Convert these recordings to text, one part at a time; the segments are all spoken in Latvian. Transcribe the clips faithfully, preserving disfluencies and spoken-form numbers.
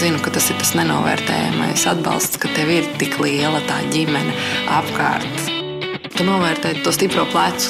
zinu, ka tas ir tas nenovērtējamais atbalsts, ka tev ir tik liela tā ģimene apkārt. Tu novērtē to stipro plecu.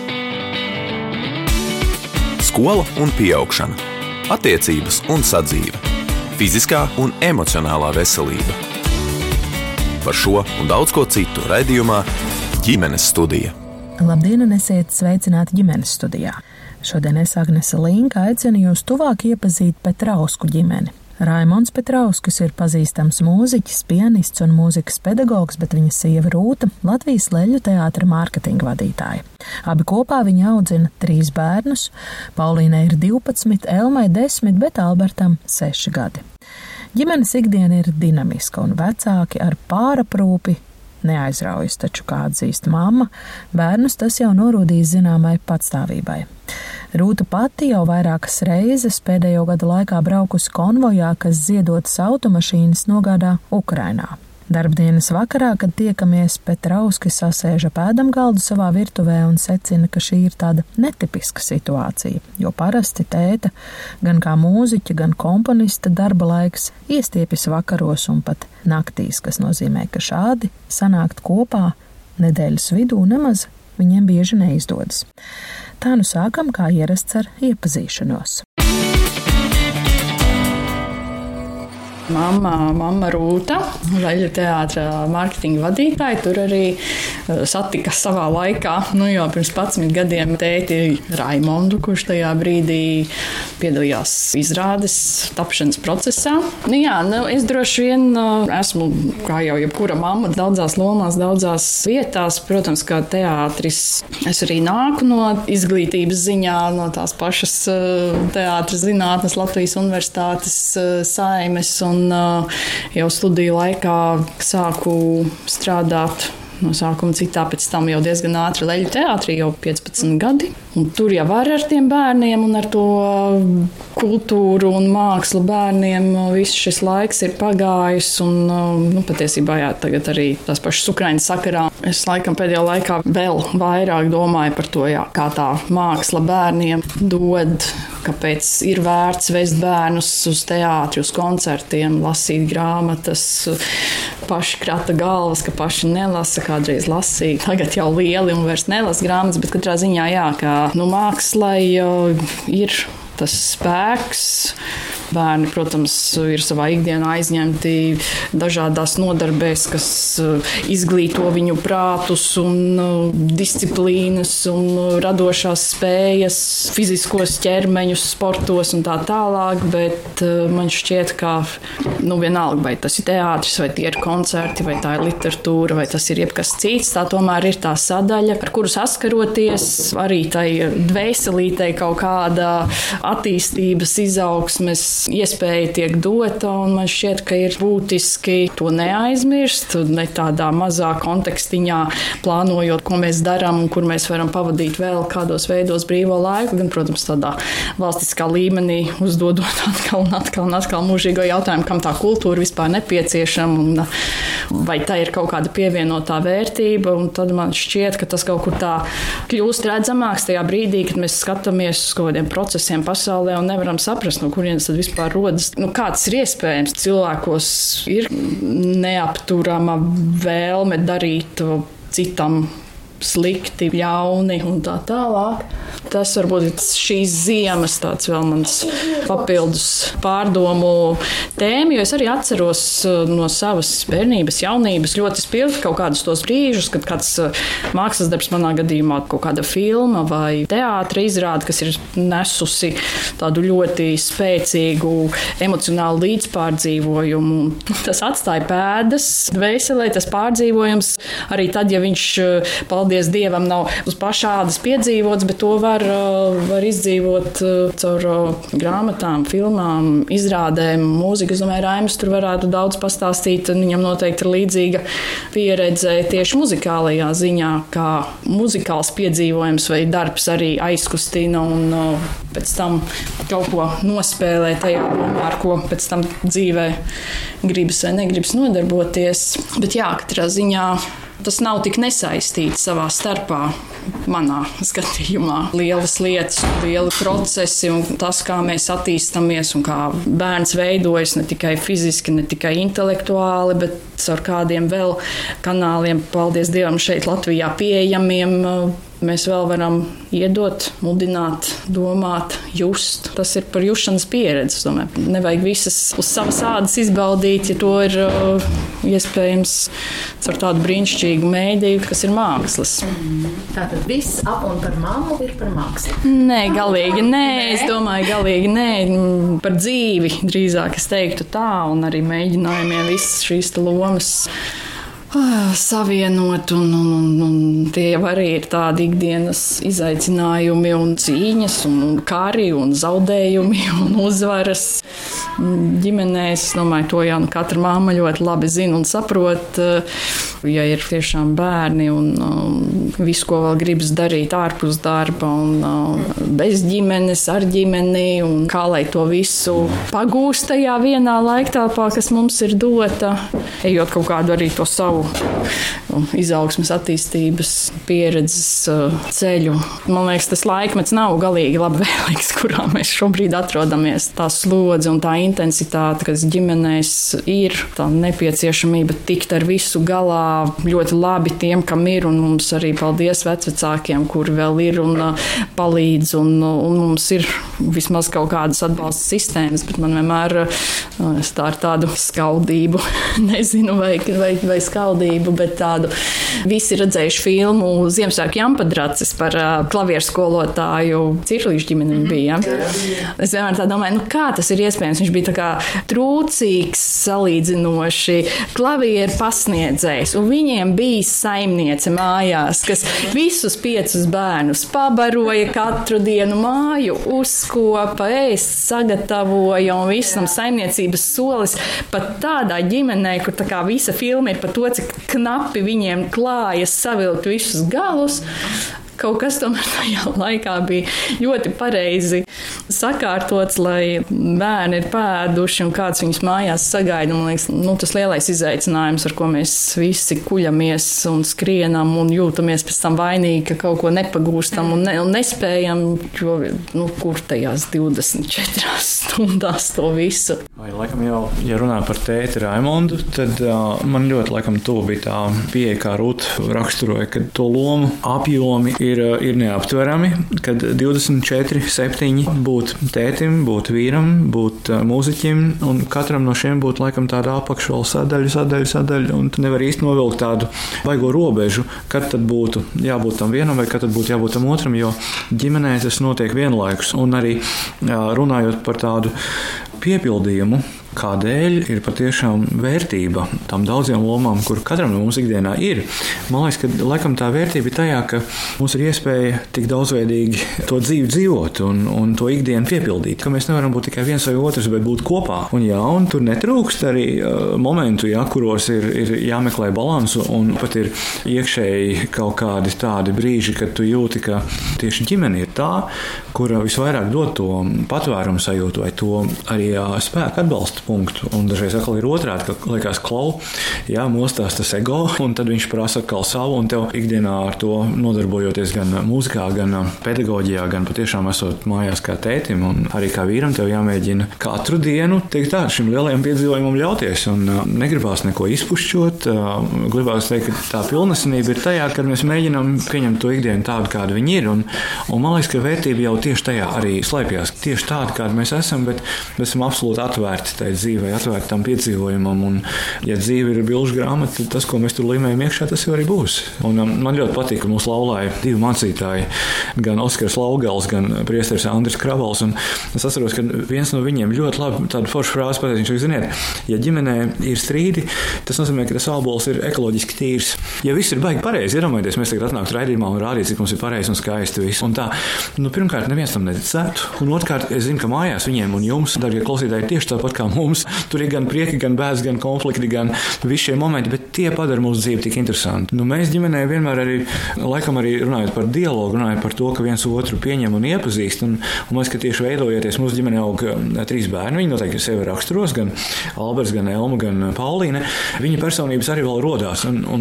Skola un pieaugšana, attiecības un sadzīve, fiziskā un emocionālā veselība. Par šo un daudz ko citu raidījumā Ģimenes studija. Labdien un esiet sveicināti Ģimenes studijā. Šodien es, Agnese Linka, aicinu jūs tuvāk iepazīt Petrausku ģimeni. Raimonds Petrauskas ir pazīstams mūziķis, pianists un mūzikas pedagogs, bet viņa sieva Rūta Latvijas Leļu teātra mārketinga vadītāja. Abi kopā viņi audzina trīs bērnus. Paulīnai ir divpadsmit, Elmai desmit, bet Albertam seši gadi. Ģimenes ikdiena ir dinamiska un vecāki ar pāraprūpi neaizraujas, taču, kā atzīst mamma, bērnus tas jau norūdīs zināmai patstāvībai. Rūta pati jau vairākas reizes pēdējo gadu laikā braukusi konvojā, kas ziedotas automašīnas nogādā Ukrainā. Darbdienas vakarā, kad tiekamies, Petrauski sasēž ap ēdamgaldu savā virtuvē un secina, ka šī ir tāda netipiska situācija, jo parasti tēta, gan kā mūziķa, gan komponista darba laiks iestiepjas vakaros un pat naktīs, kas nozīmē, ka šādi sanākt kopā nedēļas vidū nemaz viņiem bieži neizdodas. Tā nu sākam kā ierasts ar iepazīšanos. Mamma, mamma Rūta, Leļu teātra mārketinga vadītāja, tur arī satika savā laikā, nu jau pirms padsmit gadiem tēti Raimondu, kurš tajā brīdī piedalījās izrādes tapšanas procesā. Nu jā, nu es droši vien esmu, kā jau jebkura mamma, daudzās lomās, daudzās vietās. Protams, kā teātris, es arī nāku no izglītības ziņā, no tās pašas teātra zinātnes Latvijas Universitātes Saimes, un uh, jau studiju laikā sāku strādāt no sākuma citā, pēc tam jau diezgan ātri Leļu teātrī, jau piecpadsmit gadi. Un tur jau var ar tiem bērniem un ar to kultūru un mākslu bērniem viss šis laiks ir pagājis. Un, nu, patiesībā jā, tagad arī tās pašas Ukrainas sakarā. Es laikam pēdējā laikā vēl vairāk domāju par to, jā, kā tā māksla bērniem dod, kāpēc ir vērts vest bērnus uz teātri, uz koncertiem, lasīt grāmatas, paši krata galvas, ka paši nelasa, kādreiz lasīja. Tagad jau lieli un vairs nelasa grāmatas, bet katrā ziņā jā, ka nu, mākslai ir tas spēks. Bērni, protams, ir savā ikdienā aizņemti dažādās nodarbēs, kas izglīto viņu prātus un disciplīnas un radošās spējas, fiziskos ķermeņus, sportos un tā tālāk, bet man šķiet, ka nu, vienalga, vai tas ir teātris, vai tie ir koncerti, vai tā ir literatūra, vai tas ir jebkas cits, tā tomēr ir tā sadaļa, ar kuru saskaroties, arī tai dvēselītei kaut kāda attīstības, izaugsmes iespēja tiek dota, un man šķiet, ka ir būtiski to neaizmirst, ne tādā mazā kontekstiņā plānojot, ko mēs darām un kur mēs varam pavadīt vēl kādos veidos brīvo laiku, gan, protams, tādā valstiskā līmenī uzdodot atkal un atkal un atkal mūžīgo jautājumu, kam tā kultūra vispār nepieciešama un vai tā ir kaut kāda pievienotā vērtība, un tad man šķiet, ka tas kaut kur tā kļūst redzamāks tajā brīdī, kad mēs skatāmies uz kaut kādiem procesiem pasaulē un nevaram saprast, no kurienes tad vispār rodas. Nu, kāds ir iespējams? Cilvēkos ir neapturama vēlme darīt citam slikti, ļauni un tā tālāk. Tas varbūt ir šīs ziemas tāds vēl mans papildus pārdomu tēma, jo es arī atceros no savas bērnības, jaunības ļoti spilgti kaut kādus tos brīžus, kad kāds mākslas darbs manā gadījumā, kaut kāda filma vai teātra izrāde, kas ir nesusi tādu ļoti spēcīgu emocionālu līdzpārdzīvojumu. Tas atstāja pēdas dvēselē, tas pārdzīvojums, arī tad, ja viņš, paldies Dievam, nav uz pašādas piedzīvots, bet to var, var izdzīvot caur grāmatām, filmām, izrādēm, mūziku. Es domāju, Raims tur varētu daudz pastāstīt, un viņam noteikti ir līdzīga pieredze tieši muzikālajā ziņā, kā muzikāls piedzīvojums vai darbs arī aizkustina un pēc tam kaut ko nospēlē tajā lomā, ar ko pēc tam dzīvē gribas vai negribas nodarboties. Bet jā, katrā ziņā tas nav tik nesaistīts savā starpā. manā skatījumā. Lielas lietas, lieli procesi un tas, kā mēs attīstamies un kā bērns veidojas ne tikai fiziski, ne tikai intelektuāli, bet ar kādiem vēl kanāliem, paldies Dievam, šeit Latvijā pieejamiem. Mēs vēl varam iedot, mudināt, domāt, just. Tas ir par jušanas pieredzi. Domāju. Nevajag visas uz savas ādas izbaudīt, ja to ir uh, iespējams ar tādu brīnišķīgu mēdīju, kas ir mākslas. Tātad viss ap un par mammu ir par mākslu? Nē, galīgi nē. Es domāju, galīgi nē. Par dzīvi drīzāk es teiktu tā, un arī mēģinājumiem visas šīs lomas savienot, un, un, un, un tie jau arī ir tādi ikdienas izaicinājumi un cīņas, un, un kari, un zaudējumi, un uzvaras ģimenēs. Es domāju, to jau nu katra māma ļoti labi zina un saprot, ja ir tiešām bērni un um, visu, ko vēl gribas darīt ārpus darba, un um, bez ģimenes, ar ģimeni, un kā lai to visu pagūst tajā vienā laiktāpā, kas mums ir dota, ejot kaut kādu arī to savu izaugsmes, attīstības, pieredzes ceļu. Man liekas, tas laikmets nav galīgi labvēlīgs, kurā mēs šobrīd atrodamies. Tā slodze un tā intensitāte, kas ģimenēs ir, tā nepieciešamība tikt ar visu galā ļoti labi tiem, kam ir, un mums arī paldies vecvecākiem, kuri vēl ir un palīdz, un, un mums ir vismaz kaut kādas atbalsta sistēmas, bet man vienmēr es tā ar tādu skaudību, nezinu, vai, vai, vai skaudību, bet tādu visi redzējuši filmu Ziemassvētku Jampadracis par uh, klavieru skolotāju Cirlīšu ģimeni bija. Ja? Es vienmēr tā domāju, nu kā tas ir iespējams? Viņš bija tā kā trūcīgs salīdzinoši klavieru pasniedzējs, un viņiem bija saimniece mājās, kas visus piecus bērnus pabaroja katru dienu māju, uzkopa, ēst, sagatavoja, un visam saimniecības solis pat tādā ģimenē, kur tā kā visa filma ir par to, cik knapi viņiem klājas savilkt visus galus. Kaut kas tomēr tajā laikā bija ļoti pareizi sakārtots, lai bērni ir pēduši un kāds viņus mājās sagaida. Man liekas, nu, tas lielais izaicinājums, ar ko mēs visi kuļamies un skrienam un jūtamies pēc tam vainīgi, ka kaut ko nepagūstam un, ne, un nespējam, jo nu, kur tajās divdesmit četrās stundās to visu. Vai, laikam jau, ja runā par tēti Raimondu, tad uh, man ļoti laikam tuvu bija tā pieeja, kā Rūta raksturoja, ka to lomu apjomi ir, ir neaptverami, kad divdesmit četri septiņi būt tētim, būt vīram, būt mūziķim, un katram no šiem būtu laikam tāda apakšvēl sadaļa, sadaļa, sadaļa, un tu nevar īsti novilkt tādu vaigo robežu, kad tad būtu jābūt tam vienam vai kad tad būtu jābūt tam otram, jo ģimenē tas notiek vienlaikus, un arī runājot par tādu piepildījumu, kādēļ ir patiešām vērtība tam daudziem lomām, kur katram no mums ikdienā ir. Man liekas, ka laikam tā vērtība ir tajā, ka mums ir iespēja tik daudzveidīgi to dzīvi dzīvot un, un to ikdienu piepildīt, ka mēs nevaram būt tikai viens vai otrs, bet būt kopā. Un jā, un tur netrūkst arī uh, momentu, jā, kuros ir, ir jāmeklē balansu, un pat ir iekšēji kaut kādi tādi brīži, kad tu jūti, ka tieši ģimene ir tā, kura visvairāk dod to patvērumu sajūtu vai to arī jā, spēku atbalstu punktu. Un dažreiz atkal ir otrādi, ka liekas klau, jā, mostās tas ego, un tad viņš prasa atkal savu, un tev ikdienā ar to nodarbojoties gan mūzikā, gan pedagoģijā, gan patiešām esot mājās kā tētim, un arī kā vīram tev jāmēģina katru dienu, teikt tā, šim lielajam piedzīvojumam ļauties, un negribās neko izpušķot, gribās teikt, ka tā pilnesenība ir tajā, kad mēs mēģinām pieņemt to ikdienu tādu, kāda viņi ir, un, un man liekas, ka vērtība jau tieši tajā arī slēpjas, tieši tāda, kāda mēs esam, bet mēs esam absolūti atvērti tai dzīvei, atvērti tam piedzīvojumam, un ja dzīve ir bilžu grāmata, tad tas, ko mēs tur līmējam iekšā, tas jau arī būs. Un um, man ļoti patīk, ka mūsu laulā ir divi mācītāji, gan Oskars Laugals, gan priesteris Andris Kravals, un es atceros, ka viens no viņiem ļoti labi tādu foršu frāzi pateica, viņš saka, ziniet, ja ģimenē ir strīdi, tas nozīmē, ka tas ābols ir ekoloģiski tīrs. Ja viss ir baigi pareizi, iedomājieties, mēs tagad atnāktu raidījumā un rādīt, cik mums ir pareizi un skaisti viss. Un tā, nu, pirmkārt, neviens tam neticētu, un otrkārt, es zinu, ka mājās viņiem un jums, darbie klausītāji, tieši tāpat kā mums, tur ir gan prieki, gan bēs, gan konflikti, gan visi šie momenti, bet tie padara mūsu dzīvi tik interesanti. Nu, mēs ģimenē vienmēr arī, laikam arī runājot par dialogu, runājot par to, ka viens otru pieņem un iepazīst, un, un mēs, ka tieši veidojoties, mūsu ģimenē aug trīs bērni, viņi noteikti sevi raksturos, gan Alberts, gan Elma, gan Paulīne, viņa personības arī vēl rodās, un, un, un viņi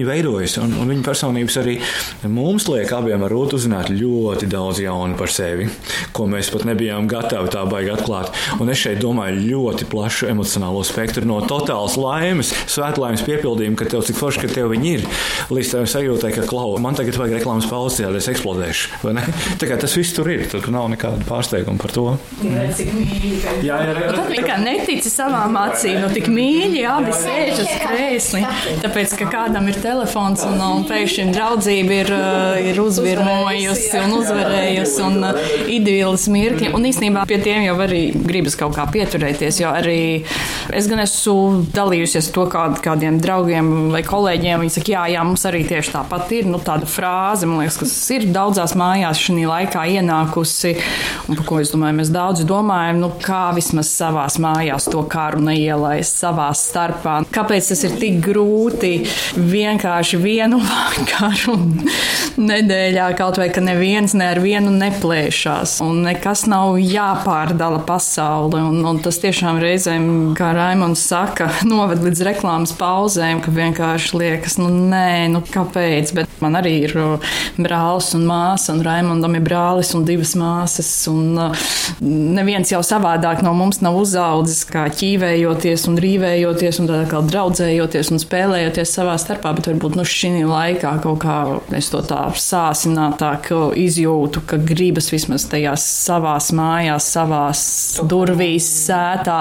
viņi veidojas, un, un viņa personības arī mums liek abiem ar Rūtu uzzināt ļoti daudz jaunu par sevi, ko mēs pat nebijām gatavi tā baigi atklāt. Un es šeit domāju ļoti plašu emocionālo spektru no totālas laimes, svētlaimes piepildījuma, ka tev cik forši, ka tev viņi ir, līdz tev sajūtai, ka klau, man tagad vajag reklāmas pauzi, jā, es eksplodēšu, vai ne? Tā kā tas viss tur ir, tur nav nekāda pārsteiguma par to. Jā, cik mīļi. Jā, jā, jā. Tad kā netici savām acīm, nu tik mīļi, abi sēž uz krēsli, tāpēc, ka kādam ir telefons un, un pēkšņi draudzība ir, ir uzvirmojusi un uzvarējusi un idīlas mirkļi. Un īstenībā pie tiem jau arī gribas kaut kā pieturēties, jo arī es gan esmu dalījusies to kād, kādiem draugiem vai kolēģiem. Viņi saka, jā, jā, mums arī tieši tāpat ir, nu tāda frāze, man liekas, kas ir daudzās mājās šī laikā ienākusi, un par ko es domāju, mēs daudz domājam, nu kā vismaz savās mājās to karu neielaist savās starpā. Kāpēc tas ir tik grūti vienkārši vienu vakaru nedēļā, kaut vai, ka neviens ne ar vienu neplēšās, un nekas nav jāpārdala pasauli, un, un tas tiešām reizēm, kā Raimonds saka, noved līdz reklāmas pauzēm, ka vienkārši liekas, nu nē, nu kāpēc, bet man arī ir brālis un māsa, un Raimondam ir brālis un divas māsas, un neviens jau savādāk no mums nav uzaudzis, kā ķīvējoties un rīvējoties, un tā kā draudzējoties un spēlējoties savā starpā, bet varbūt nu šī laikā kaut kā es to tā sāsinātāk izjūtu, ka gribas vismaz tajās savās mājās, savās durvīs, sētā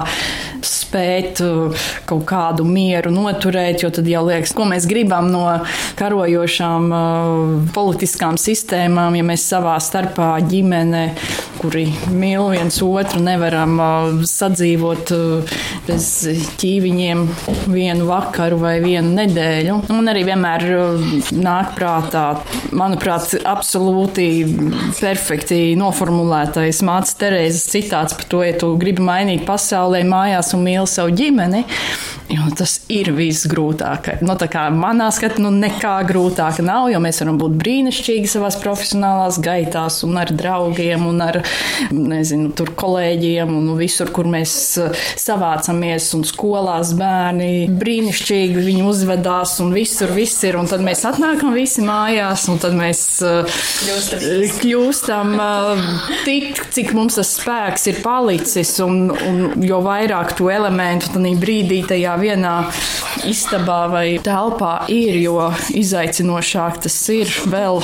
spēt kaut kādu mieru noturēt, jo tad jau liekas, ko mēs gribam no karojošām uh, politiskām sistēmām, ja mēs savā starpā ģimene, kuri mīl viens otru, nevaram uh, sadzīvot uh, bez ķīviņiem vienu vakaru vai vienu nedēļu. Un arī vienmēr uh, nāk prātā, manuprāt, absolūti perfekti noformulētais mātes Terēzes citāts par to, ja tu gribi mainīt pasaulē mājās un mīli savu ģimeni, jo tas ir visgrūtākais. Nu, tā kā manā skatā, nu, nekā grūtāka nav, jo mēs varam būt brīnišķīgi savās profesionālās gaitās un ar draugiem un ar, nezinu, tur kolēģiem un visur, kur mēs savācamies un skolās bērni brīnišķīgi viņi uzvedās un visur viss ir, un tad mēs atnākam visi mājās un tad mēs kļūstam, kļūstam tik, cik mums tas spēks ir palicis un, un jo vairāk to elementu tad brīdī tajā vienā istabā vai telpā ir, jo izaicinošāk tas ir vēl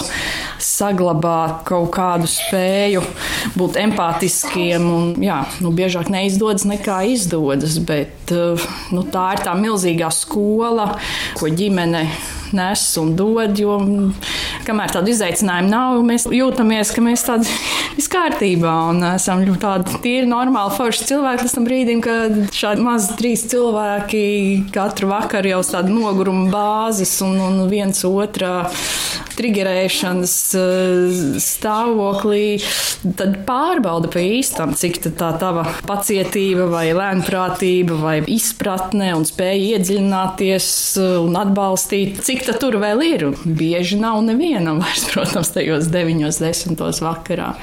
saglabāt kaut kādu spēju būt empātiskiem un, jā, nu, biežāk neizdodas nekā izdodas, bet nu, tā ir tā milzīgā skola, ko ģimene nes un dod, jo kamēr tādu izaicinājumu nav, mēs jūtamies, ka mēs tādi viss kārtībā un esam tādi tīri normāli forši cilvēki līdz tam brīdim, kad šādi mazi trīs cilvēki katru vakaru jau tādu nogurumu bāzes un, un viens otrā trigerēšanas stāvoklī, tad pārbauda pa īstam, cik tā tava pacietība vai lēnprātība vai izpratne un spēja iedziļināties un atbalstīt, cik tad tur vēl ir. Bieži nav nevienam vairs, protams, tajos deviņos, desmitos vakarā.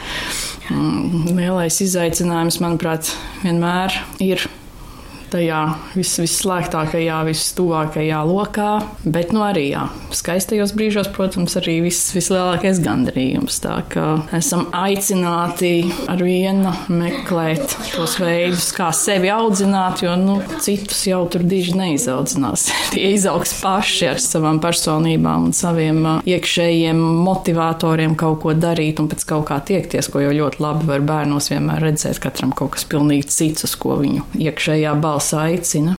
Lielais izaicinājums, manuprāt, vienmēr ir tajā vis, visslēgtākajā, vistuvākajā lokā, bet nu arī, jā, skaistajos brīžos, protams, arī vis, vislielākais gandarījums. Tā kā esam aicināti ar vienu meklēt tos veidus, kā sevi audzināt, jo, nu, citus jau tur diži neizaudzinās. Tie izaugs paši ar savām personībām un saviem iekšējiem motivatoriem kaut ko darīt un pēc kaut kā tiekties, ko jau ļoti labi var bērnos vienmēr redzēt, katram kaut kas pilnīgi cits, uz ko viņu iekšējā balss aicina.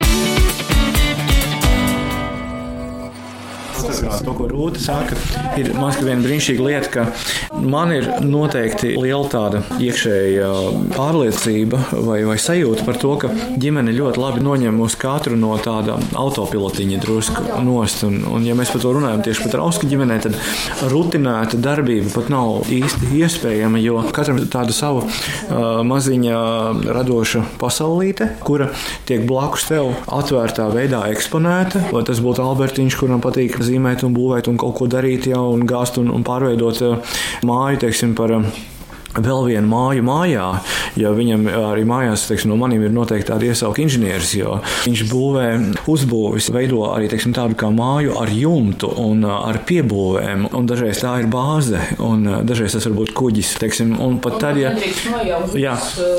To, ko Rūta saka, ir man ka viena brīnišķīga lieta, ka man ir noteikti liela tāda iekšēja pārliecība vai, vai sajūta par to, ka ģimene ļoti labi noņem mūs katru no tāda autopilotiņa drusku nost. Un, un ja mēs par to runājam tieši par Trausku ģimenē, tad rutinēta darbība pat nav īsti iespējama, jo katram ir tāda sava uh, maziņa radoša pasaulīte, kura tiek blakus tev atvērtā veidā eksponēta. Vai tas būtu Albertiņš, kuram patīk zīmēt un būvēt un kaut ko darīt jau un gāzt un, un pārveidot uh, māju, teiksim, par uh, vēl vienu māju mājā, ja viņam arī mājās, teiksim, no maniem ir noteikti tādi iesauki inženieris, jo viņš būvē uzbūvis, veido arī, teiksim, tādu kā māju ar jumtu un ar piebūvēm, un dažreiz tā ir bāze, un dažreiz tas var būt kuģis, teiksim, un pat tad, ja... Jā,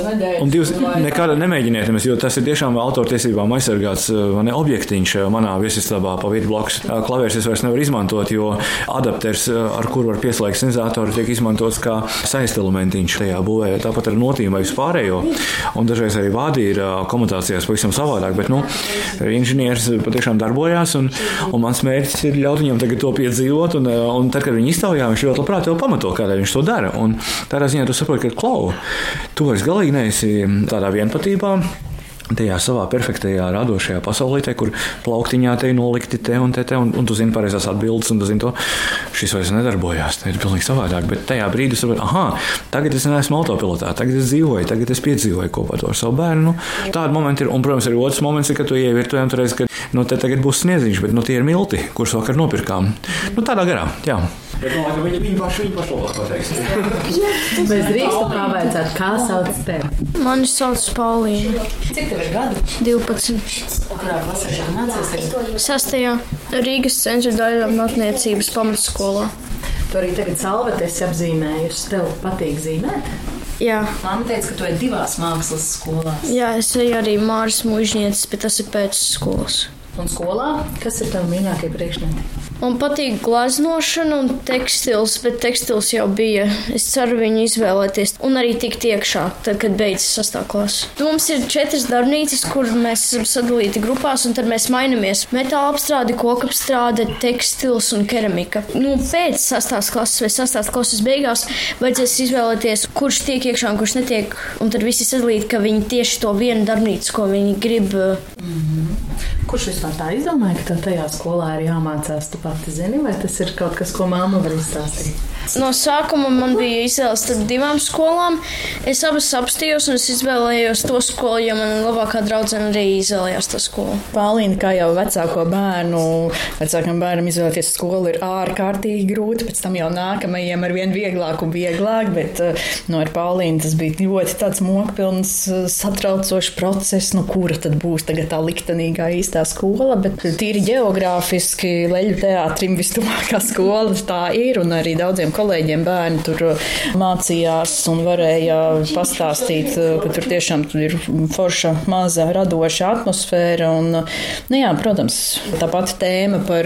un divas nekāda nemēģiniet, jo tas ir tiešām autortiesībām aizsargāts ne, objektiņš manā viesistabā pa vidu blakus. Klavērs es vairs nevaru izmantot, jo adapters, ar kuru var pieslēgt senzātoru, tiek izmantots kā saistelumentiņš tajā būvē. Tāpat ar notīm vai vispārējo. Un dažreiz arī vādi ir komutācijās pavisam savādāk, bet, nu, inženieris patiešām darbojās, un, un mans mērķis ir ļaut viņam tagad to piedzīvot, un, un tad, kad viņi iztaujā, viņš ļoti labprāt tev pamato, kādēļ viņš to dara. Un tādā ziņā tu saproti, ka klau, tu vairs galīgi neesi tādā vienpatībā, tajā savā perfektajā radošajā pasaulītē, kur plauktiņā te nolikti te un te, te un, un tu zini pareizās atbildes, un tu zini to, šis vairs nedarbojās, tā ir pilnīgi savādāk, bet tajā brīdī es saprotu, aha, tagad es neesmu autopilotā, tagad es dzīvoju, tagad es piedzīvoju kopā to ar savu bērnu, nu, tādi momenti ir, un, protams, arī otrs moments ir, ka tu ieej virtuvē un tu reiz, ka, nu, te tagad būs sniedziņš, bet, nu, tie ir milti, kurus vakar nopirkām, nu, tādā garā, jā. Bet man liekas, viņi, viņi paši, viņi paši labāk pateiks. Mēs drīkstu pavaicāt, kā sauc tevi? Mani sauc Paulīna. Cik tev ir gadu? divpadsmit. Kurā klasē mācīsies? Sastajā Rīgas centra daļrunātniecības pamatskolā. Tu arī tagad salvet esi apzīmējusi. Tev patīk zīmēt? Jā. Māma teica, ka tu esi divās mākslas skolās. Jā, es eju arī Māras mužnieces, bet tas ir pēc skolas. Un skolā? Kas ir tavi mīļākie priekšmeti? Man patīk glaznošana un tekstils, bet tekstils jau bija. Es ceru viņu izvēlēties un arī tikt iekšā, tad, kad beidzas sastā klase. Mums ir četras darbnīcas, kur mēs esam sadalīti grupās, un tad mēs mainamies. Metāla apstrāde, koka apstrāde, tekstils un keramika. Nu, pēc sastās klases vai sastās klases beigās vajadzēs izvēlēties, kurš tiek iekšā un kurš netiek. Un tad visi sadalīti, ka viņi tieši to vienu darbnīcu, ko viņi grib. Mm-hmm. Kurš vispār tā izdomāja, ka tev tajā skolā ir jāmācās? Tu pati zini, vai tas ir kaut kas, ko mamma var izstāstīt? No sākuma man bija izvēles starp divām skolām. Es abas apstījos un es izvēlējos to skolu, jo man labākā draudzene arī izvēlējās to skolu. Paulīna, kā jau vecāko bērnu, vecākam bērnam izvēlēties skolu ir ārkārtīgi grūti, pēc tam jau nākamajiem ar vien vieglāk un vieglāk, bet no ar Paulīnu tas bija ļoti tāds mokpilns, satraucošs process, nu kura tad būs tagad tā liktenīgā īstā skola, bet tīri ģeogrāfiski Leļu teātrim vistuvākā skola tā ir, un arī daudziem kolēģiem bērni tur mācījās un varēja pastāstīt, ka tur tiešām tur ir forša, maza, radoša atmosfēra. Un, nu jā, protams, tā pati tēma par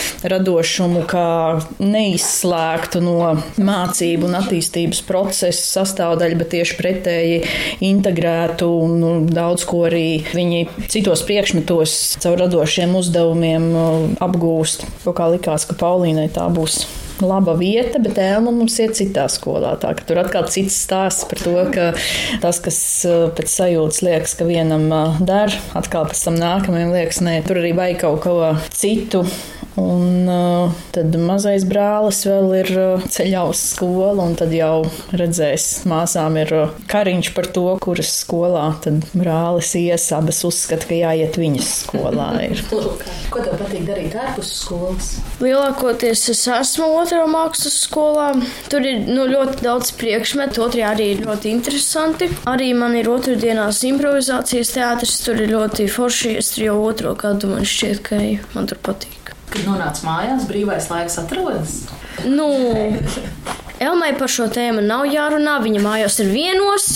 radošumu kā neizslēgtu no mācību un attīstības procesa sastāvdaļu, bet tieši pretēji integrētu un daudz ko arī viņi citos priekšmetos caur radošiem uzdevumiem apgūst. Kaut kā likās, ka Paulīnai tā būs laba vieta, bet Elma mums ir citā skolā. Tā, ka tur atkal cits stāsts par to, ka tas, kas pēc sajūtas liekas, ka vienam der, atkal pēc tam nākamajam liekas, nē, tur arī vajag kaut ko citu. Un uh, tad mazais brālis vēl ir uh, ceļā uz skolu, un tad jau redzēs, māsām ir uh, kariņš par to, kuras skolā tad brālis ies, abas uzskata, ka jāiet viņas skolā. Ir. Ko tev patīk darīt ārpus skolas? Lielākoties es esmu otrā mākslas skolā. Tur ir nu, ļoti daudz priekšmetu, otrajā arī ir ļoti interesanti. Arī man ir otrdienās improvizācijas teātris, tur ir ļoti forši, es tur jau otro gadu man šķiet, ka man tur patīk. Kad nonāc mājās, brīvais laiks atrodas? Nu, Elmai par šo tēmu nav jārunā, viņa mājās ir vienos.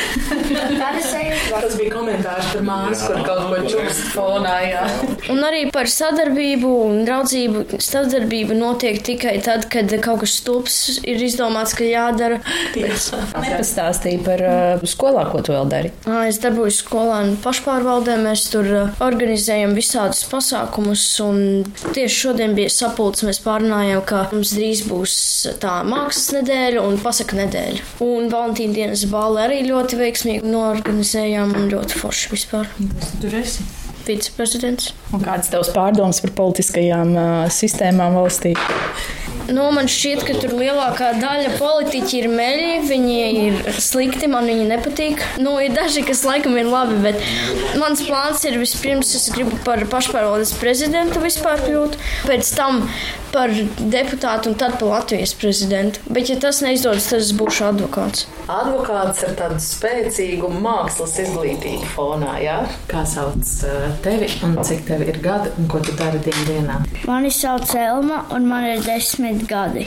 Tas bija komentārs par māsu, kur kaut ko čukst fonā, jā. Un arī par sadarbību un draudzību. Sadarbība notiek tikai tad, kad kaut kas stulbs ir izdomāts, ka jādara. Bet... Nepastāstīja par uh, skolā, ko tu vēl dari? Es darboju skolā un pašpārvaldē. Mēs tur uh, organizējam visādus pasākumus. Un tieši šodien bija sapulcs. Mēs pārunājām, ka mums drīz būs tā mākslas nedēļa un pasaka nedēļa. Un Valentīna dienas balli arī ļoti veiksmīgi norganizējām un ļoti forši vispār. Tur esi? Viceprezidents. Un kāds tavs pārdoms par politiskajām uh, sistēmām valstī? Nu, man šķiet, ka tur lielākā daļa politiķi ir meļi, viņi ir slikti, man viņi nepatīk. Nu, ir daži, kas laikam ir labi, bet mans plāns ir vispirms, es gribu par pašpārvaldes prezidentu vispār kļūt, pēc tam par deputātu un tad par Latvijas prezidentu. Bet, ja tas neizdodas, tad es būšu advokāts. Advokāts ar tādu spēcīgu mākslas izglītību fonā, jā? Kā sauc tevi un cik tev ir gadi un ko tu dari dienu dienā? Mani sauc Elma un man ir desmit gadi.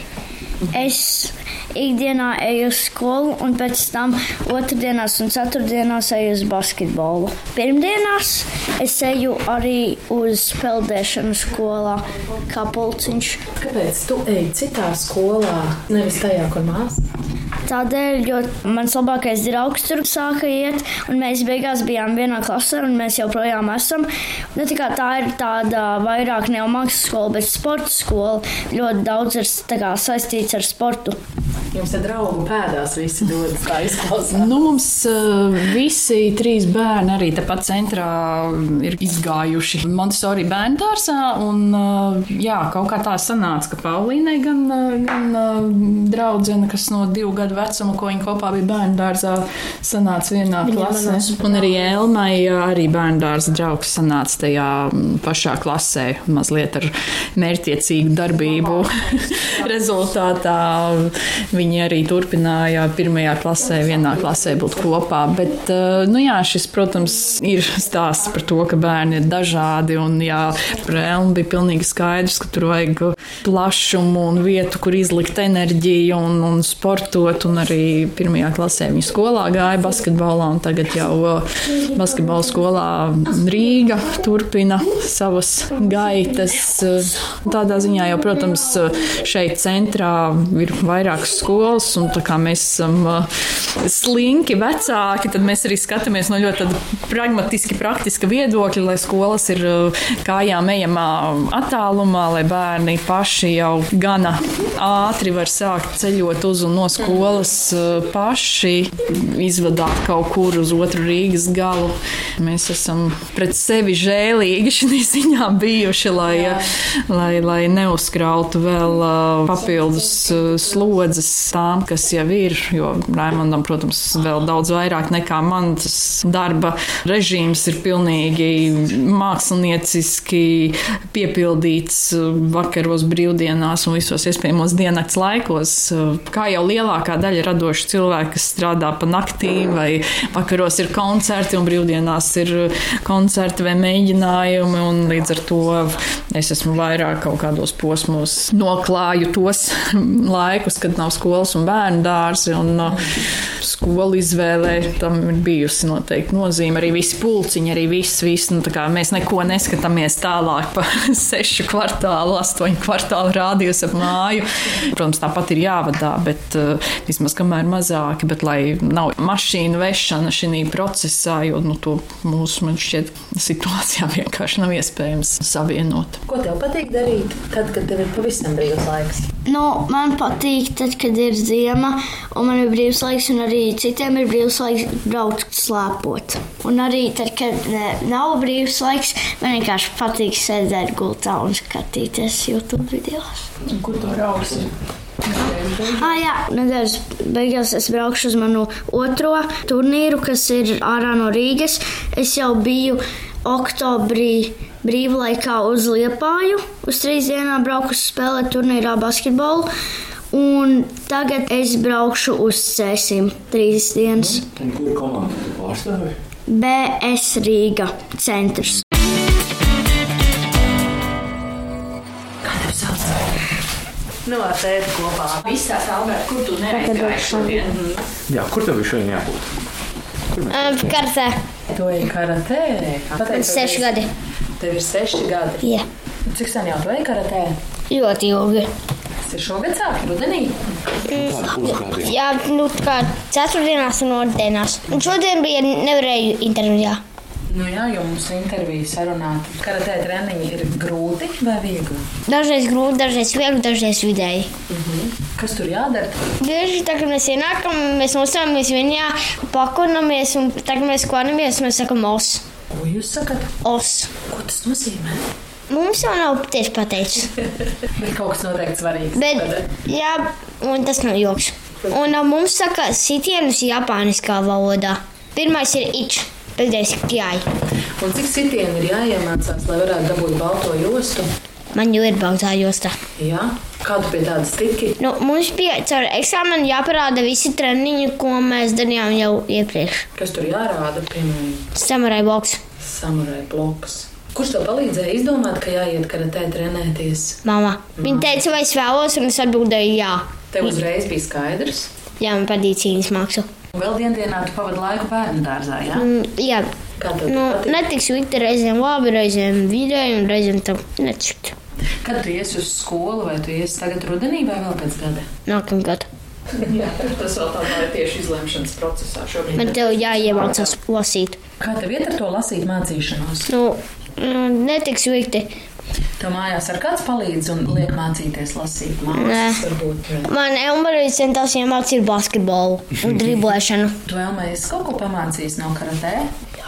Es ikdienā eju uz skolu un pēc tam otrdienās un ceturtdienās eju uz basketbolu. Pirmdienās es eju arī uz peldēšanu skolā kā pulciņš. Kāpēc tu ej citā skolā, nevis tajā, kur māsa? Tādēļ, jo mans labākais draugs tur sāka iet, un mēs beigās bijām vienā klasē, un mēs joprojām esam. Ne tikai tā ir tāda vairāk ne jau mākslas skola, bet sporta skola. Ļoti daudz ir tā kā saistīts ar sportu. Jums ir draugu pēdās visi dodas, tā izklausās. Nu, mums uh, visi trīs bērni arī tepat centrā ir izgājuši Montessori bērnu dārzā, un uh, jā, kaut kā tā sanāca, ka Paulīnai gan, uh, gan uh, draudzene, kas no divu gadu vecuma, ko viņi kopā bija bērnu dārzā, sanāca vienā klasē. Un arī Elmai arī bērnu dārza draugs sanāca tajā pašā klasē, mazliet ar mērķtiecīgu darbību. Rezultātā viņi arī turpināja pirmajā klasē, vienā klasē būt kopā. Bet, nu jā, šis, protams, ir stāsts par to, ka bērni ir dažādi. Un jā, par Elmu bija pilnīgi skaidrs, ka tur vajag plašumu un vietu, kur izlikt enerģiju un, un sportot. Un arī pirmajā klasē viņa skolā gāja basketbolā, un tagad jau basketbola skolā Rīga turpina savas gaitas. Tādā ziņā jau, protams, šeit centrā ir vairākas skolas, un tā kā mēs esam slinki vecāki, tad mēs arī skatāmies no ļoti pragmatiski, praktiska viedokļa, lai skolas ir kājām ejamā attālumā, lai bērni paši jau gana ātri var sākt ceļot uz un no skolas paši, izvadāt kaut kur uz otru Rīgas galu. Mēs esam pret sevi žēlīgi šī ziņā bijuši, lai, lai, lai neuzkrautu vēl papildus slodzes tām, kas jau ir, jo Raimondam, protams, vēl daudz vairāk nekā man tas darba režīms ir pilnīgi mākslinieciski piepildīts vakaros, brīvdienās un visos iespējamos diennakts laikos. Kā jau lielākā daļa radošu cilvēku, kas strādā pa naktīm, vai vakaros ir koncerti un brīvdienās ir koncerti vai mēģinājumi, un līdz ar to es esmu vairāk kaut kādos posmos noklāju tos laikus, kad nav skolas un bērnu dārzi, un uh, skolu izvēlē tam ir bijusi noteikti nozīme. Arī visi pulciņi, arī viss, viss, nu, tā kā mēs neko neskatāmies tālāk pa sešu kvartālu, astoņu kvartālu rādījus ap māju. Protams, tāpat ir jāvadā, bet uh, vismaz kamēr mazāki, bet lai nav mašīnu vešana šī procesā, jo nu, to mūsu, man šķiet, situācijā vienkārši nav iespējams savienot. Ko tev patīk darīt, tad, kad tev ir pavisam brīvs laiks? Nu, man patīk tad, kad ir ziema, un man ir brīvs laiks, un arī citiem ir brīvs laiks braukt slēpot. Un arī tad, kad ne, nav brīvs laiks, man vienkārši patīk sēdēt gultā un skatīties YouTube videos. Un kur tu brauksi? Ah, jā, nedēļas beigās es braukšu uz manu otro turnīru, kas ir ārā no Rīgas. Es jau biju oktobrī brīvlaikā uz Liepāju. Uz trīs dienām brauku spēlēt turnīrā basketbolu. Un tagad es braukšu uz Cēsim trīs dienas. Un kur komanda tu pārstāvi? B S Rīga centrs. Kā tev sauc? Nu, ar tēti kopā. Viss tās, Albert, kur tu neaizgāji šodien? Jā, kur tev bija šodien jābūt? Um, karatē. Tu ej karatē? Man seši gadi. Tev ir seši gadi? Jā. Cik sen jau tu ej karatē? Ļoti ilgi. Tas ir šogad sāki, rudenī? Jā, nu kā ceturtdienās un otrdienās. Un šodien bija nevarēju intervijā. Nu jā, jo mums intervija sarunāt. Karatē treniņi ir grūti vai viegli? Dažreiz grūti, dažreiz viegli, dažreiz vidēji. Uh-huh. Kas tur jādara? Bieži tā, kad mēs ienākam, mēs nostāvamies vienā, pakurnamies, un tā, kad mēs klānamies, mēs sakam os. Ko jūs sakat? Os. Ko tas nozīmē? Mums jau nav tieši pateicis. Bet kaut kas noteikti svarīgs. Bet, jā, un tas nav joks. Un mums saka sitienus japāniskā valodā. Pirmais ir ič, pēdējais ir kjāj. Un cik sitieni ir jāiemācās, lai varētu dabūt balto jostu? Man jau ir baltā josta. Jā? Kā tu pie tādas tiki? Nu, mums bija caur eksāmenu jāparāda visi treniņi, ko mēs darījām jau iepriekš. Kas tur jārāda, piemēram? Samurai bloks. Samurai bloks. Kurš tev palīdzēja izdomāt, ka jāiet karatē trenēties? Mama. Viņa teica, vai es vēlos, un es atbildēju jā. Tev uzreiz bija skaidrs? Jā, man patīk cīņas mākslu. Vēl diendienā tu pavadi laiku bērnu dārzā, jā? Mm, jā. Kā tev nu, patīk? Netiks viti reizēm labi, reizēm vidēji un reizēm tam netikt. Kad tu iesi uz skolu, vai tu iesi tagad rudenī vai vēl pēc gada? Nākamgad. Jā, tas vēl tādā ir tieši izlemšanas procesā šobrīd. Man tev jāiemācās lasīt. Kā tev iet ar to lasīt mācīšanos? Nu, netiks viti. Tev mājās ar kāds palīdz un liek mācīties lasīt? Mācas, varbūt. Man Elmarī centās iemācīt basketbolu un driblēšanu. Tu, Elmai, esi kaut ko pamācījis no karatē?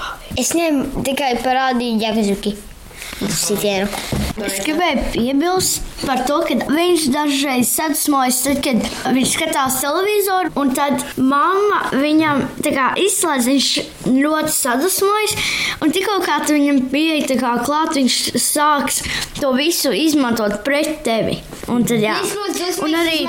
Es ne tikai parādīju Jakazuki. Sitienu. Es gribēju piebilst par to, ka viņš dažreiz sadusmojas, tad, kad viņš skatās televizoru, un tad mamma viņam tā kā izslēdz, viņš ļoti sadusmojas, un tikko kā tu viņam pieeja tā kā klāt, viņš sāks to visu izmantot pret tevi. Un tad jā. Un arī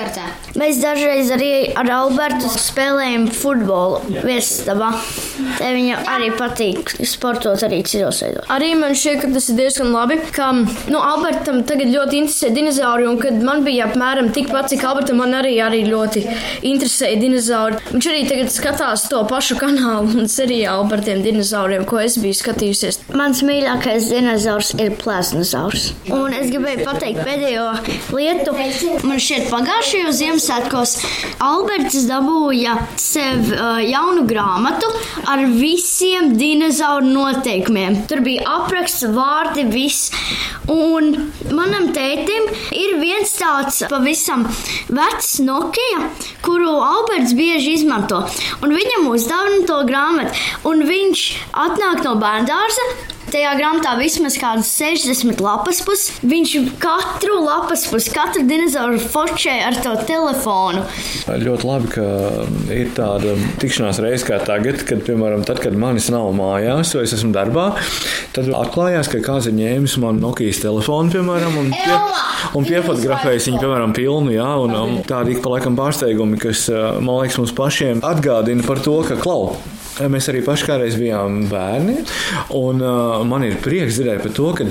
mēs dažreiz arī ar Albertu spēlējam futbolu viesistabā. Te viņam arī patīk sportot arī citos veidos. Arī man šķiet, ka tas ir diezgan labi, ka nu, Albertam tagad ļoti interesē dinozauri, un kad man bija apmēram tikpat, cik Albertam, man arī, arī ļoti interesēja dinozauri. Viņš arī tagad skatās to pašu kanālu un seriālu par tiem dinozauriem, ko es biju skatījusies. Mans mīļākais dinozaurs ir plēsnozaurs. Un es gribēju pateikt pēdējo lietu. Man šķiet pagājušajos Ziemassvētkos Alberts dabūja sev uh, jaunu grāmatu ar visiem dinozauru noteikumiem. Tur bija apraksts, vārdi, viss. Un manam tētim ir viens tāds pavisam vecs Nokia, kuru Alberts bieži izmanto. Un viņam uzdāvina to grāmatu. Un viņš atnāk no bērndārza. Tajā grāmatā vismaz kādas sešdesmit lapas puses. Viņš katru lapas pusi, katru dinozauru fočē ar to telefonu. Ļoti labi, ka ir tāda tikšanās reize kā tagad, kad, piemēram, tad, kad manis nav mājās vai es esmu darbā, tad atklājās, ka kāds ir ņēmis man Nokijas telefonu, piemēram, un, pie, un piefotografējis viņu, piemēram, pilnu, jā, un, un tādi ik pa laikam pārsteigumi, kas, man liekas, mums pašiem atgādina par to, ka klau. Mēs arī paši kādreiz bijām bērni, un uh, man ir prieks dzirdēt par to, ka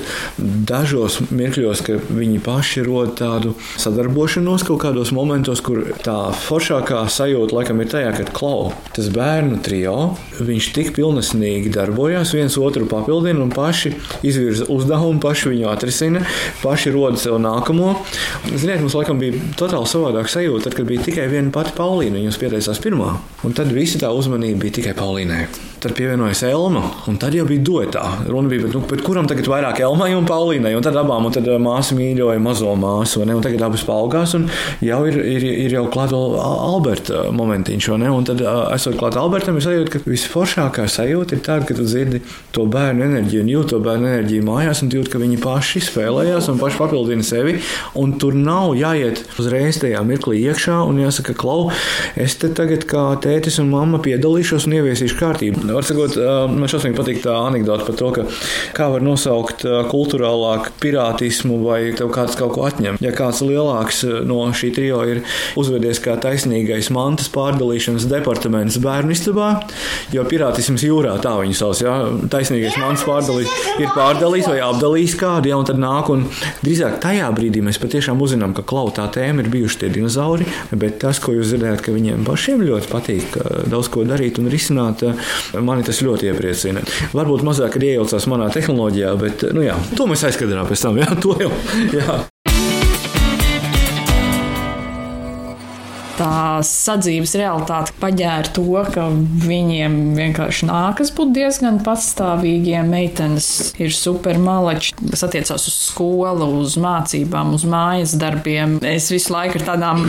dažos mirkļos, ka viņi paši rod tādu sadarbošanos kaut kādos momentos, kur tā foršākā sajūta laikam ir tajā, kad klau, tas bērnu trio, viņš tik pilnesnīgi darbojās, viens otru papildina un paši izvirza uzdevumu, paši viņu atrisina, paši roda sev nākamo. Ziniet, mums laikam bija totāli savādāk sajūta, tad, kad bija tikai viena pati Paulīna, viņus pieteicās pirmā, un tad visa tā uzmanība bija tikai Paulīna. Tad pievienojas Elma, un tad jau bija duetā. Runa bija, bet, nu, bet kuram tagad vairāk Elmai un Paulīnai? Un tad abām, un tad māsa mīļoja mazo māsu, ne? Un tagad abas paaugās, un jau ir, ir, ir jau klāt vēl Alberta momentiņš, ne? Un tad, esot klāt Albertam, es sajūtu, ka visforšākā sajūta ir tāda, ka tu dzirdi to bērnu enerģiju, un jūt to bērnu enerģiju mājās, un tu jūt, ka viņi paši spēlējās, un paši papildina sevi, un tur nav jāiet uzreiz tajā mirklī iekšā, un jāsaka, klau, es te tagad kā tētis un mamma piedalīšos un ieviesīšu kārtību. Var sakot, man šausmīgi patīk tā anekdota par to, ka kā var nosaukt kulturālāk pirātismu vai tev kāds kaut ko atņem. Ja kāds lielāks no šī trio ir uzvedies kā taisnīgais mantas pārdalīšanas departaments bērnu istabā, jo pirātisms jūrā, tā viņu sauc, ja? Taisnīgais mantas pārdalīs ir pārdalījis vai apdalījis kādu, ja? Un tad nāk un drīzāk tajā brīdī mēs patiešām uzzinām, ka klau tā tēma ir bijuši tie dinozauri, bet tas, ko jūs dzirdējāt, ka viņiem pašiem ļoti patīk daudz ko darīt un risināt, mani tas ļoti iepriecina. Varbūt mazāk ir iejaucās manā tehnoloģijā, bet, nu jā, to mēs aizskatinām pēc tam, jā, to jau, jā. tā sadzīves realitāte paģēra to, ka viņiem vienkārši nākas būt diezgan patstāvīgiem. Meitenes ir super maleči, kas attiecās uz skolu, uz mācībām, uz mājas darbiem. Es visu laiku ar tādām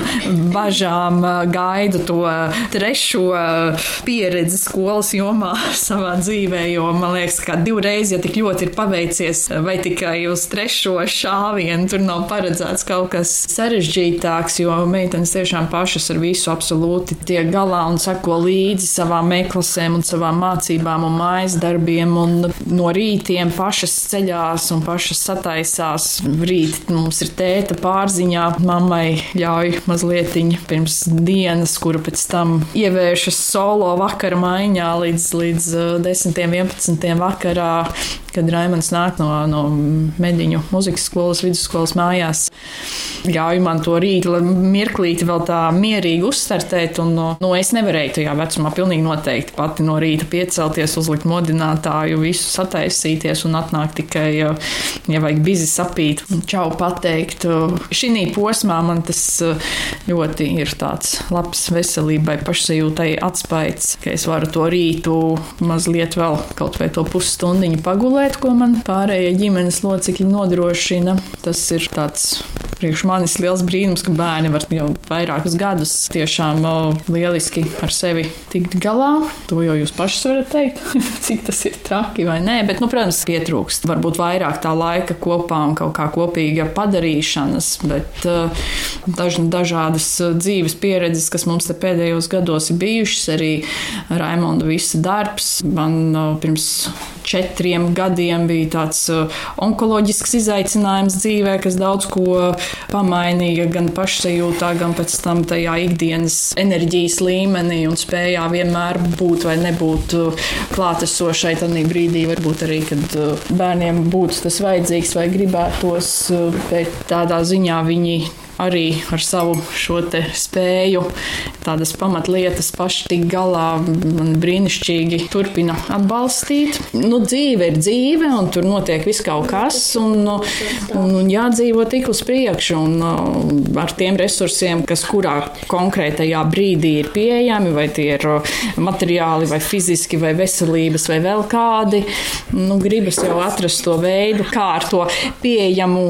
bažām gaidu to trešo pieredzi skolas jomā savā dzīvē, jo man liekas, ka divreiz, ja tik ļoti ir paveicies, vai tikai uz trešo šāvienu, tur nav paredzēts kaut kas sarežģītāks, jo meitenes tiešām pašas ar visu absolūti tiek galā un seko līdzi savām meklasēm un savām mācībām un mājas darbiem, un no rītiem pašas ceļās un pašas sataisās. Rīt mums ir tēta pārziņā, mammai ļauj mazlietiņ pirms dienas, kura pēc tam ievēršas solo vakara maiņā līdz, līdz desmitiem, vienpadsmitiem vakarā, kad Raimonds nāk no, no Mediņu muzikas skolas, vidusskolas mājās. Ļauj man to rītu mirklīti vēl tā mierīgi uzstartēt, un nu, es nevarēju tajā vecumā pilnīgi noteikti pati no rīta piecelties, uzlikt modinātāju, visu sataisīties un atnākt tikai, ja vajag bizi sapīt, čau pateikt. Šī posmā man tas ļoti ir tāds labs veselībai, pašsajūtai atspaids, ka es varu to rītu mazliet vēl kaut vai to pusstundiņu pagulēt, ko man pārējie ģimenes locekļi nodrošina. Tas ir tāds priekš manis liels brīnums, ka bērni var jau vairākus gadus tiešām lieliski ar sevi tikt galā. To jau jūs pašas varat teikt, cik tas ir traki vai nē, bet, nu, protams, pietrūkst. Varbūt vairāk tā laika kopā un kaut kā kopīga padarīšanas, bet uh, daž, dažādas dzīves pieredzes, kas mums te pēdējos gados ir bijušas, arī Raimonda visa darbs. Man uh, pirms četriem gadiem bija tāds uh, onkoloģisks izaicinājums dzīvē, kas daudz ko pamainīja gan pašsajūtā, gan pēc tam tajā ikdienas enerģijas līmenī un spējā vienmēr būt vai nebūt klātesošai tādī brīdī, varbūt arī, kad bērniem būtu tas vajadzīgs vai gribētos, bet tādā ziņā viņi arī ar savu šo te spēju tādas pamatlietas paši tik galā man brīnišķīgi turpina atbalstīt. Nu, dzīve ir dzīve, un tur notiek viss kaut kas, un, un, un jādzīvo tik uz priekšu, un ar tiem resursiem, kas kurā konkrētajā brīdī ir pieejami, vai tie ir materiāli, vai fiziski, vai veselības, vai vēl kādi. Nu, gribas jau atrast to veidu, kā ar to pieejamo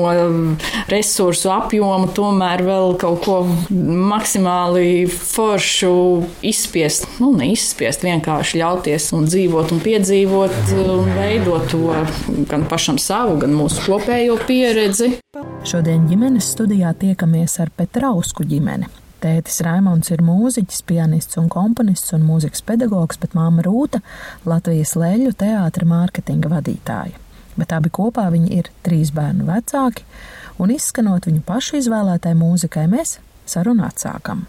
resursu apjomu tomēr vēl kaut ko maksimāli foršu izspiest. Nu, neizspiest, vienkārši ļauties un dzīvot un piedzīvot un veidot to gan pašam savu, gan mūsu kopējo pieredzi. Šodien ģimenes studijā tiekamies ar Petrausku ģimeni. Tētis Raimonds ir mūziķis, pianists un komponists un mūzikas pedagogs, bet māma Rūta Latvijas Leļu teātra mārketinga vadītāja. Bet abi kopā viņi ir trīs bērnu vecāki, un izskanot viņu pašu izvēlētai mūzikai, mēs sarunu atsākam.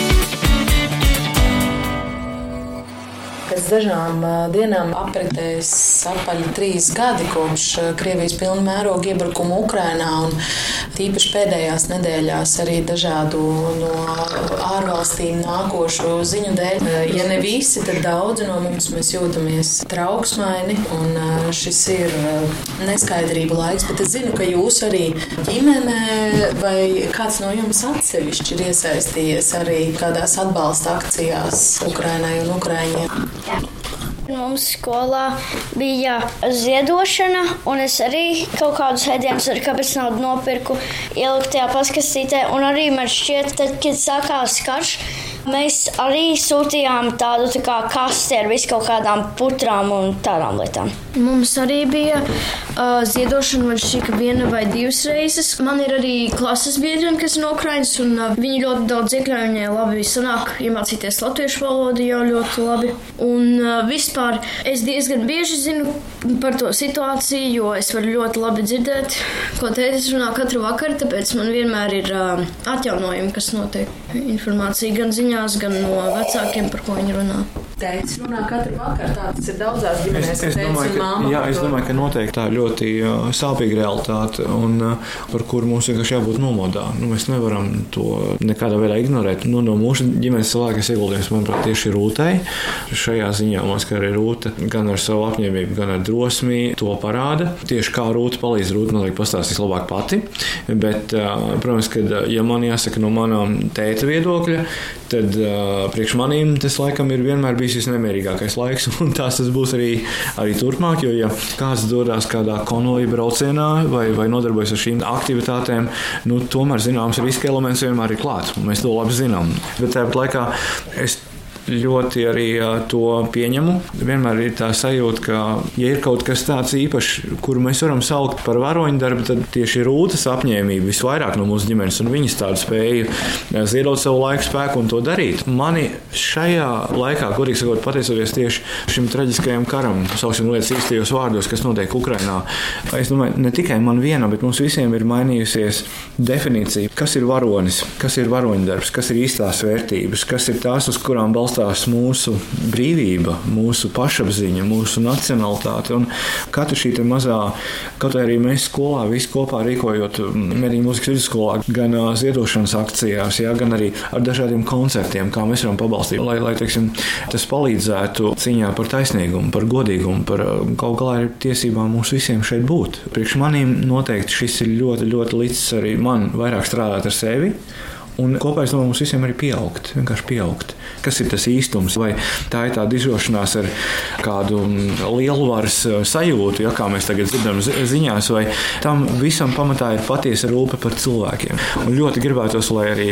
Pēc dažām dienām apritēs apaļi trīs gadi kopš Krievijas pilna mēroga iebrukuma Ukrainā, un tīpaši pēdējās nedēļās arī dažādu no ārvalstīm nākošu ziņu dēļ. Ja ne visi, tad daudzi no mums mēs jūtamies trauksmaini, un šis ir neskaidrību laiks, bet es zinu, ka jūs arī ģimenē vai kāds no jums atsevišķi ir iesaistījies arī kādās atbalsta akcijās Ukrainai un Ukraiņiem. Mums skolā bija ziedošana, un es arī kaut kādus ēdienus ar kāpēc naudu nopirku, ieliku tajā paskastītē, un arī man šķiet, tad, kad sākās karš, mēs arī sūtījām tādu tā kā kasti ar visu kaut kādām putrām un tādām lietām. Mums arī bija uh, ziedošana, man šķiet, ka viena vai divas reizes. Man ir arī klases biedreni, kas ir no Ukrainas, un uh, viņi ļoti daudz iekļauj, viņai labi sanāk iemācīties latviešu valodu jau ļoti labi. Un uh, vispār es diezgan bieži zinu par to situāciju, jo es varu ļoti labi dzirdēt, ko tētis runā katru vakaru, tāpēc man vienmēr ir uh, atjaunojumi, kas notiek. Informācija gan ziņās, gan no vecākiem, par ko viņi runā. Tētis runā katru vakaru, tāds ir daudzās ģimenēs, Es, es, tētis domāju, un ka, māma. jā, es domāju, ka noteikti tā ir ļoti uh, sāpīga realitāte, un, uh, par kuru mums vienkārši jābūt nomodā. Nu, mēs nevaram to nekādā veidā ignorēt. Nu, no mūsu ģimenes cilvēkas ieguldījums, manuprāt, tieši Rūtei. Šajā ziņā mums, ka arī Rūta gan ar savu apņēmību, gan ar drosmi to parāda. Tieši kā Rūta palīdz, Rūta noteikti pastāstīs labāk pati. Bet, uh, protams, kad, ja man jāsaka no manām tēta viedokļa, tad uh, priekš manīm tas laikam ir vienmēr bijis visnemierīgākais laiks, un tās tas būs arī, arī turpmāk, jo ja kāds dodās kādā konvoja braucienā vai, vai nodarbojas ar šīm aktivitātēm, nu, tomēr zināms riska elements vienmēr ir klāt, un mēs to labi zinām. Bet tāpat laikā es ļoti arī to pieņemu. Vienmēr ir tā sajūta, ka, ja ir kaut kas tāds īpašs, kuru mēs varam saukt par varoņdarbu, tad tieši Rūtas apņēmība visvairāk no mūsu ģimenes, un viņas tādu spēju ziedot savu laiku, spēku un to darīt. Mani šajā laikā, godīgi sakot, pateicoties tieši šim traģiskajam karam, sauksim lietas īstajos vārdos, kas notiek Ukrainā, es domāju, ne tikai man vienam, bet mums visiem ir mainījusies definīcija, kas ir varonis, kas ir varoņdarbs, kas ir īstās vērtības, kas ir tās, uz kurām balstās tās mūsu brīvība, mūsu pašapziņa, mūsu nacionalitāte. Un katra šī te mazā, kaut arī mēs skolā visi kopā rīkojot Mediju mūzikas vidusskolā, gan ziedošanas akcijās, jā, gan arī ar dažādiem koncertiem, kā mēs varam pabalstīt, lai, lai teiksim, tas palīdzētu cīņā par taisnīgumu, par godīgumu, par kaut galā ir tiesībām mums visiem šeit būt. Priekš manīm noteikti šis ir ļoti, ļoti līdz arī man vairāk strādāt ar sevi. Un kopā, es domāju, mums visiem arī pieaugt, vienkārši pieaugt. Kas ir tas īstums? Vai tā ir tā dižošanās ar kādu lielvaras sajūtu, ja, kā mēs tagad dzirdam ziņās, vai tam visam pamatā ir patiesa rūpe par cilvēkiem. Un ļoti gribētos, lai arī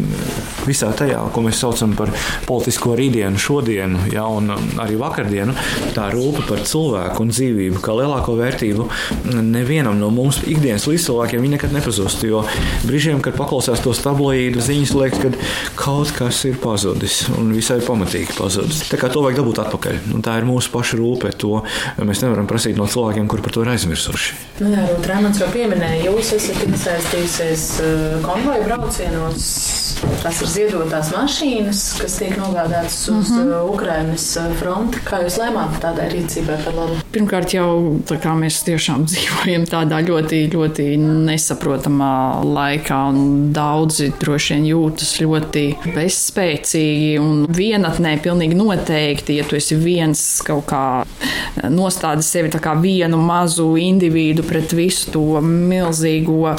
visā tajā, ko mēs saucam par politisko rītdienu, šodienu, ja, un arī vakardienu, tā rūpe par cilvēku un dzīvību, kā lielāko vērtību, nevienam no mums ikdienas līdzcilvēkiem viņi nekad nepazust, jo brīžiem, kad paklausās tos tabloīdi, ziņas liekas, ka kaut kas ir pazudis un visai pamatīgi pazudis. Tā kā to vajag dabūt atpakaļ. Un tā ir mūsu paša rūpe. To mēs nevaram prasīt no cilvēkiem, kuri par to ir aizmirsuši. Nu jā, Rūt, Raimonds jau pieminēja, jūs esat iesaistījusies konvoju braucienos. Tas ir ziedotās mašīnas, kas tiek nogādātas uz uh-huh. Ukrainas fronti. Kā jūs lēmāt tādai rīcībai par labu? Pirmkārt jau tā kā mēs tiešām dzīvojam tādā ļoti, ļoti nesaprotamā laikā, un daudzi droši vien jūtas ļoti bezspēcīgi un vienatnē pilnīgi noteikti, ja tu esi viens kaut kā nostādi sevi tā kā vienu mazu individu pret visu to milzīgo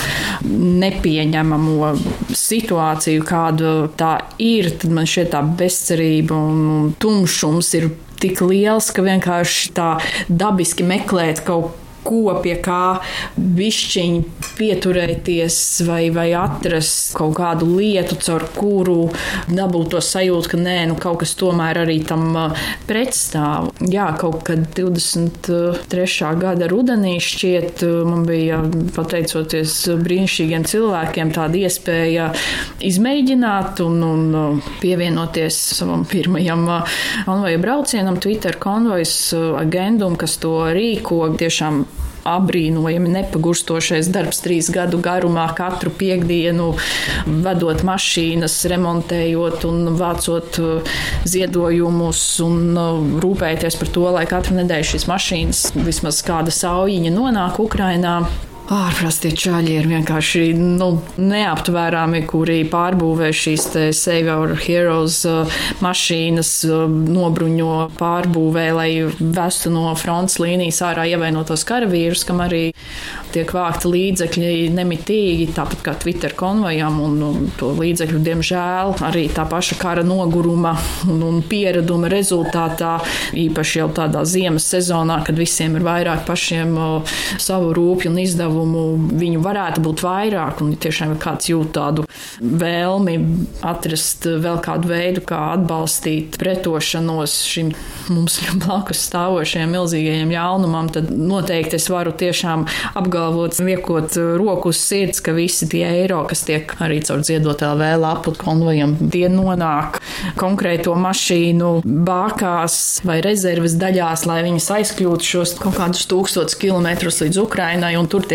nepieņemamo situāciju, kāda tā ir, tad man šķiet tā bezcerība un tumšums ir tik liels, ka vienkārši tā dabiski meklēt kaut ko, pie kā bišķiņ pieturēties vai, vai atrast kaut kādu lietu, caur kuru dabūt to sajūtu, ka nē, nu kaut kas tomēr arī tam pretstāv. Jā, kaut kad divdesmit trešā gada rudenī šķiet, man bija, pateicoties brīnišķīgiem cilvēkiem, tāda iespēja izmēģināt un, un pievienoties savam pirmajam konvoja braucienam, Twitter konvojas agendum, kas to rīko, tiešām abrīnojami nepagurstošais darbs trīs gadu garumā, katru piekdienu vedot mašīnas, remontējot un vācot ziedojumus un rūpēties par to, lai katru nedēļu šīs mašīnas vismaz kāda saujiņa nonāk Ukrainā. Ārprastie čaļi ir vienkārši nu, neaptvērami, kuri pārbūvē šīs te Save Our Heroes mašīnas, nobruņo pārbūvē, lai vestu no frontes līnijas ārā ievainotos karavīrus, kam arī tiek vākti līdzekļi nemitīgi, tāpat kā Twitter konvojam, un, un to līdzekļu, diemžēl, arī tā paša kara noguruma un, un piereduma rezultātā, īpaši jau tādā ziemas sezonā, kad visiem ir vairāk pašiem uh, savu rūpju un izdevumu, viņu varētu būt vairāk, un tiešām kāds jūt tādu vēlmi atrast vēl kādu veidu, kā atbalstīt pretošanos šim mums blakus stāvošajam milzīgajam ļaunumam, tad noteikti es varu tiešām apgalvot, liekot roku uz sirds, ka visi tie eiro, kas tiek arī caur Ziedot L V lapu konvojam, tie nonāk konkrēto mašīnu bākās vai rezerves daļās, lai viņas aizkļūtu šos kaut kādus tūkstotus kilometrus līdz Ukrainai, un tur tiek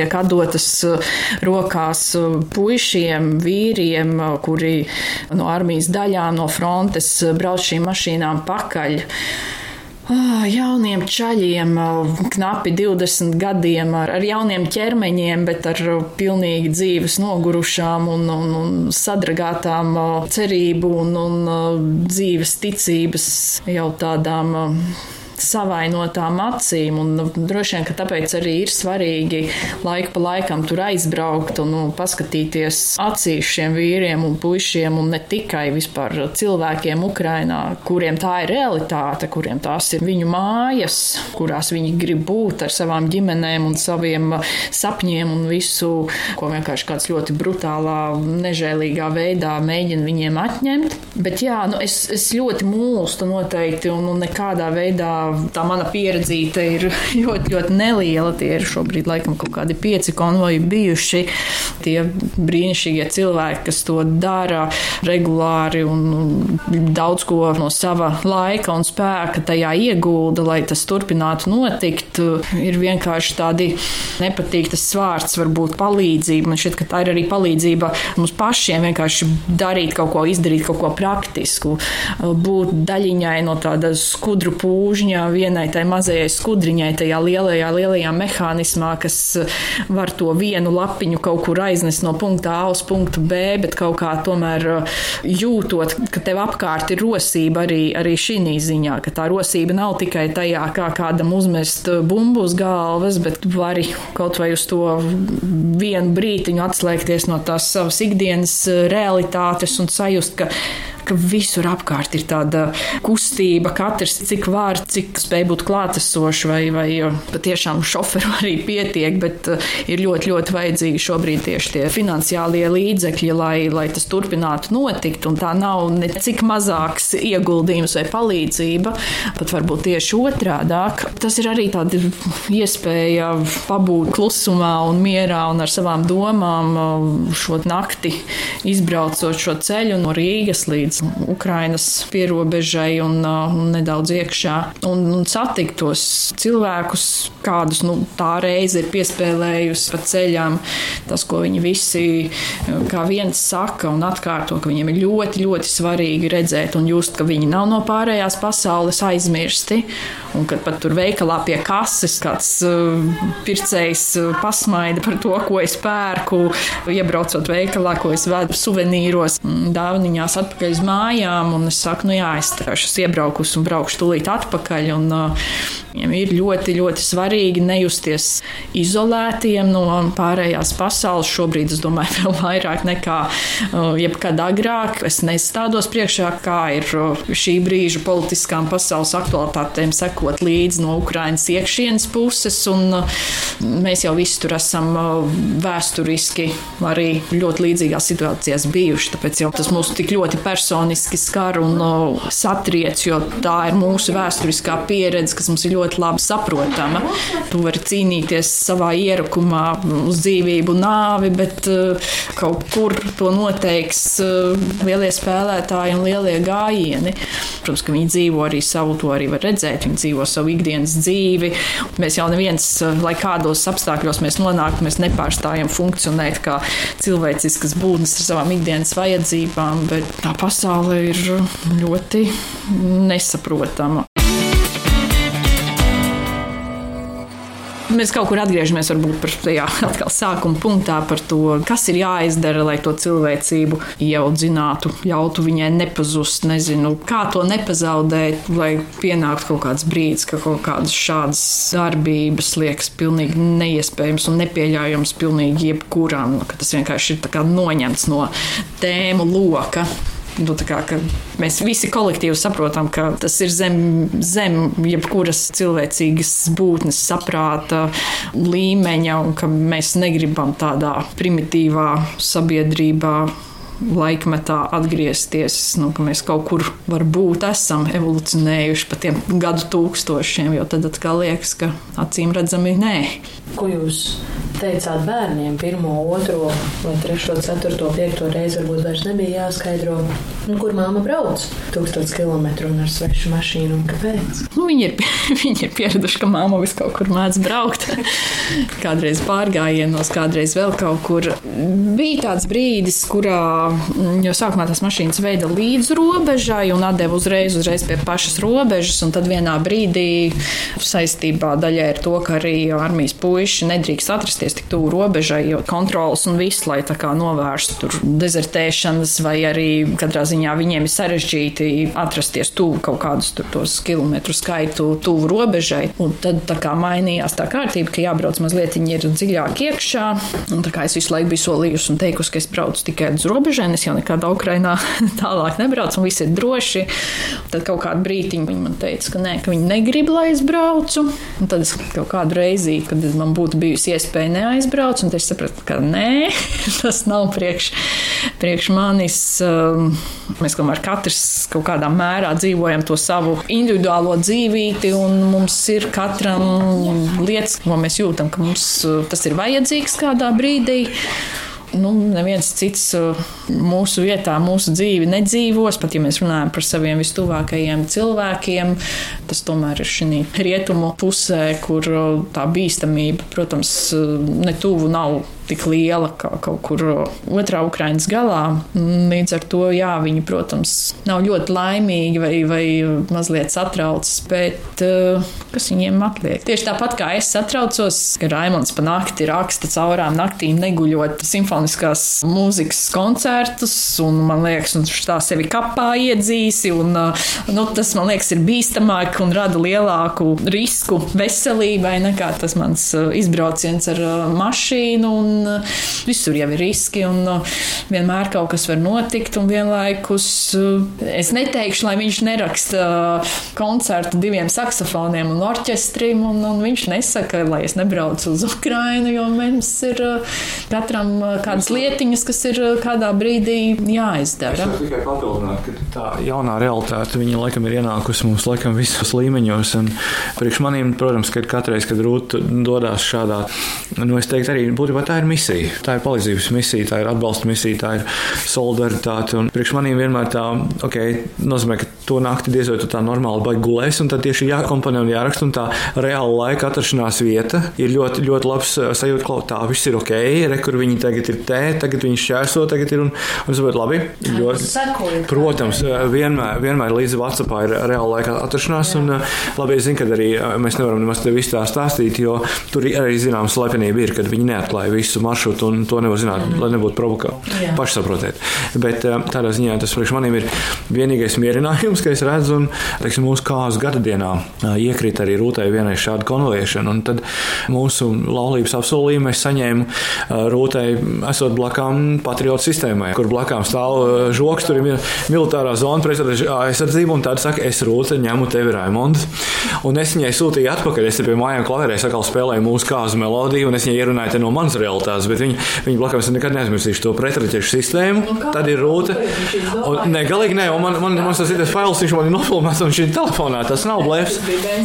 tiek atdotas rokās puišiem, vīriem, kuri no armijas daļām, no frontes brauc šīm mašīnām pakaļ. Jauniem čaļiem, knapi divdesmit gadiem, ar, ar jauniem ķermeņiem, bet ar pilnīgi dzīves nogurušām un, un, un sadragātām cerību un, un dzīves ticības jau tādām savainotām acīm, un droši vien, ka tāpēc arī ir svarīgi laiku pa laikam tur aizbraukt un nu, paskatīties acīs šiem vīriem un puišiem, un ne tikai vispār cilvēkiem Ukrainā, kuriem tā ir realitāte, kuriem tās ir viņu mājas, kurās viņi grib būt ar savām ģimenēm un saviem sapņiem un visu, ko vienkārši kāds ļoti brutālā, nežēlīgā veidā mēģina viņiem atņemt. Bet jā, nu es, es ļoti mūlstu noteikti un, un nekādā veidā tā mana pieredzīte ir ļoti, ļoti neliela. Tie ir šobrīd laikam kaut kādi pieci konvoji bijuši. Tie brīnišķīgie cilvēki, kas to dara regulāri un daudz ko no sava laika un spēka tajā iegulda, lai tas turpinātu notikt, ir vienkārši tādi nepatīk tas vārds, varbūt palīdzība. Man šķiet, ka tā ir arī palīdzība mums pašiem vienkārši darīt kaut ko, izdarīt kaut ko praktisku, būt daļiņai no tāda skudru pūžņa, vienai tai mazajai skudriņai, tajā lielajā, lielajā mehānismā, kas var to vienu lapiņu kaut kur aiznest no punkta A uz punktu B, bet kaut kā tomēr jūtot, ka tev apkārt ir rosība arī, arī šī ziņā, ka tā rosība nav tikai tajā, kā kādam uzmest bumbu uz galvas, bet vari kaut vai uz to vienu brītiņu atslēgties no tās savas ikdienas realitātes un sajust, ka ka visur apkārt ir tāda kustība, katrs cik var, cik spēj būt klātesoši, vai, vai patiešām šoferu arī pietiek, bet ir ļoti, ļoti vajadzīgi šobrīd tieši tie finansiālie līdzekļi, lai, lai tas turpinātu notikt, un tā nav ne cik mazāks ieguldījums vai palīdzība, pat varbūt tieši otrādāk. Tas ir arī tāda iespēja pabūt klusumā un mierā un ar savām domām šo nakti izbraucot šo ceļu no Rīgas līdz Ukrainas pierobežai un, un nedaudz iekšā. Un, un satikt tos cilvēkus, kādus nu, tā reize ir piespēlējusi pa ceļām. Tas, ko viņi visi kā viens saka un atkārto, ka viņiem ir ļoti, ļoti svarīgi redzēt un just, ka viņi nav no pārējās pasaules aizmirsti. Un kad pat tur veikalā pie kases kāds uh, pircējs uh, pasmaida par to, ko es pērku, iebraucot veikalā, ko es vedu suvenīros, dāvaniņās atpakaļ uz mājām, un es saku, nu jā, es esmu iebraukusi un braukšu tūlīt atpakaļ, un uh, viņiem ir ļoti, ļoti svarīgi nejusties izolētiem no pārējās pasaules. Šobrīd, es domāju, vēl vairāk nekā uh, jebkad agrāk. Es nestādos priekšā, kā ir uh, šī brīža politiskām pasaules aktualitātēm sekot līdzi no Ukrainas iekšienes puses, un uh, mēs jau visi tur esam uh, vēsturiski arī ļoti līdzīgās situācijās bijuši, tāpēc jau tas mūs tik ļoti personiski skar un uh, satriec, jo tā ir mūsu vēsturiskā pieredze, kas mums ir ļoti labi saprotama. Tu vari cīnīties savā ierakumā uz dzīvību nāvi, bet uh, kaut kur to noteiks uh, lielie spēlētāji un lielie gājieni. Protams, ka viņi dzīvo arī savu, to arī var redzēt, viņi dzīvo savu ikdienas dzīvi. Mēs jau neviens, lai kādos apstākļos mēs nonāktu, mēs nepārstājam funkcionēt kā cilvēciskas būtnes ar savām ikdienas vajadzībām, bet tā pasaule ir ļoti nesaprotama. Mēs kaut kur atgriežamies varbūt par tajā atkal sākuma punktā par to, kas ir jāizdara, lai to cilvēcību ieaudzinātu, ļautu viņai nepazust, nezinu, kā to nepazaudēt, lai pienāktu kaut kāds brīdis, ka kaut kādas šādas darbības liekas pilnīgi neiespējams un nepieļaujams pilnīgi jebkuram, ka tas vienkārši ir tā kā noņemts no tēmu loka. Nu, tā kā, ka mēs visi kolektīvi saprotam, ka tas ir zem, zem jebkuras cilvēcīgas būtnes saprāta līmeņa un ka mēs negribam tādā primitīvā sabiedrībā laikmetā atgriezties, nu, ka mēs kaut kur varbūt esam evolucionējuši pa tiem gadu tūkstošiem, jo tad atkal liekas, ka acīm redzami nē. Ko jūs teicāt bērniem pirmo, otro vai trešo, ceturto, piekto reizi varbūt vairs nebija jāskaidro, nu, kur māma brauc tūkstotis kilometru un ar svešu mašīnu un kāpēc? Nu, viņi, ir, viņi ir pieraduši, ka māma vis kaut kur mēdz braukt. Kādreiz pārgājienos, kādreiz vēl kaut kur. Bija tāds brīdis, kurā jau sākumā tās mašīnas veida līdz robežai un atdeva uzreiz, uzreiz pie pašas robežas, un tad vienā brīdī saistībā daļai ar to, ka arī armijas puiši nedrīkst atrasties tik tuvu robežai, jo kontrols un viss, lai tā kā novērstu tur dezertēšanas, vai arī katrā ziņā viņiem ir sarežģīti atrasties tuvu kaut kādus tur tos kilometru skaitu tuvu robežai, un tad tā kā mainījās tā kārtība, ka jābrauc mazliet viņi ir dziļāk iekšā, un tā kā es visu laiku biju solījusi un teikusi, ka es braucu tikai uz robežai, es jau nekādā Ukrainā tālāk nebraucu, un viss ir droši. Tad kaut kādu brītiņu viņi man teica, ka nē, ka viņi negrib, lai es braucu, un tad es kaut kādu reizi, kad man būtu bijusi iespēja neaizbrauc, un tad es sapratu, ka nē, tas nav priekš, priekš manis. Mēs tomēr katrs kaut kādā mērā dzīvojam to savu individuālo dzīvīti, un mums ir katram lietas, ko mēs jūtam, ka mums tas ir vajadzīgs kādā brīdī. Nu, neviens cits mūsu vietā, mūsu dzīvi nedzīvos, pat ja mēs runājam par saviem vistuvākajiem cilvēkiem. Tas tomēr ir šī rietumu pusē, kur tā bīstamība, protams, ne tuvu nav tik liela kā kaut kur otrā Ukrainas galā. Līdz ar to, jā, viņi, protams, nav ļoti laimīgi vai, vai mazliet satraucas, bet kas viņiem atliek? Tieši tāpat kā es satraucos, ka Raimonds pa nakti raksta caurām naktīm neguļot simfoniskās mūzikas koncertus, un man liekas, un tā sevi kapā iedzīsi, un nu, tas, man liekas, ir bīstamāk un rada lielāku risku veselībai nekā tas mans izbrauciens ar mašīnu, un visur jau ir riski, un vienmēr kaut kas var notikt, un vienlaikus es neteikšu, lai viņš neraksta koncertu diviem saksofoniem un orķestrim, un, un viņš nesaka, lai es nebraucu uz Ukrainu, jo mums ir katram kādas lietiņas, kas ir kādā brīdī jāizdara. Es tikai papildināt, ka tā jaunā realitāte, viņa laikam ir ienākusi mums laikam visos līmeņos, un priekš manīm, protams, ka katreiz, kad Rūta dodās šādā, nu es teiktu arī, būtībā tā ir misija. Tā ir palīdzības misija, tā ir atbalsta misija, tā ir solidaritāte. Un priekš manīm vienmēr tā, ok, nozīmē, ka to nakti diez vai tu tā normāli baigi gulēs, un tad tieši jākomponē un jāraksta, un tā reāla laika atrašanās vieta ir ļoti, ļoti labs sajūta, ka tā viss ir ok, re, kur viņi tagad ir te, tagad viņi šķērso, tagad ir, un, un saprot, labi. Ļoti, protams, vienmēr, vienmēr līdz WhatsAppā ir reāla laika atrašanās, un labi, es zinu, ka arī mēs nevaram nemaz te visu tā stāstīt, jo tur arī zinām slepenība ir, kad viņi neatklāja visu maršrutu, un to nevar zināt, mm-hmm. lai nebūtu provokāli. Paši saprotiet. Bet tādā ziņā tas priekš maniem ir vienīgais mierinājums, ka es redzu, un, teiksim, mūsu kāzu gada dienā iekrita arī Rūtai vienai šāda konvojiešana, un tad mūsu laulības apsolījumu es saņēmu Rūtai esot blakām patriotu sistēmai, kur blakām stāv žoks, tur ir militārā zona, prezidenta aizsardzība, un tāda saka, es Rūta ņemu tevi Raimondu, un es viņai sūtīju atpakaļ, es te pie mājām klaverē sakal spēlēju mūsu kāzu melodiju, un es viņai ierunāju te no manas realitātes, bet viņi, viņi blakām es nekad neaizmirsīšu to pretraķešu sistēmu, nu, tad ir Rūta. Un, ne, galīgi ne, un man, man, man tas ir tas fails, viņš man ir nofilmēts, un viņš ir telefonā, tas nav blefs.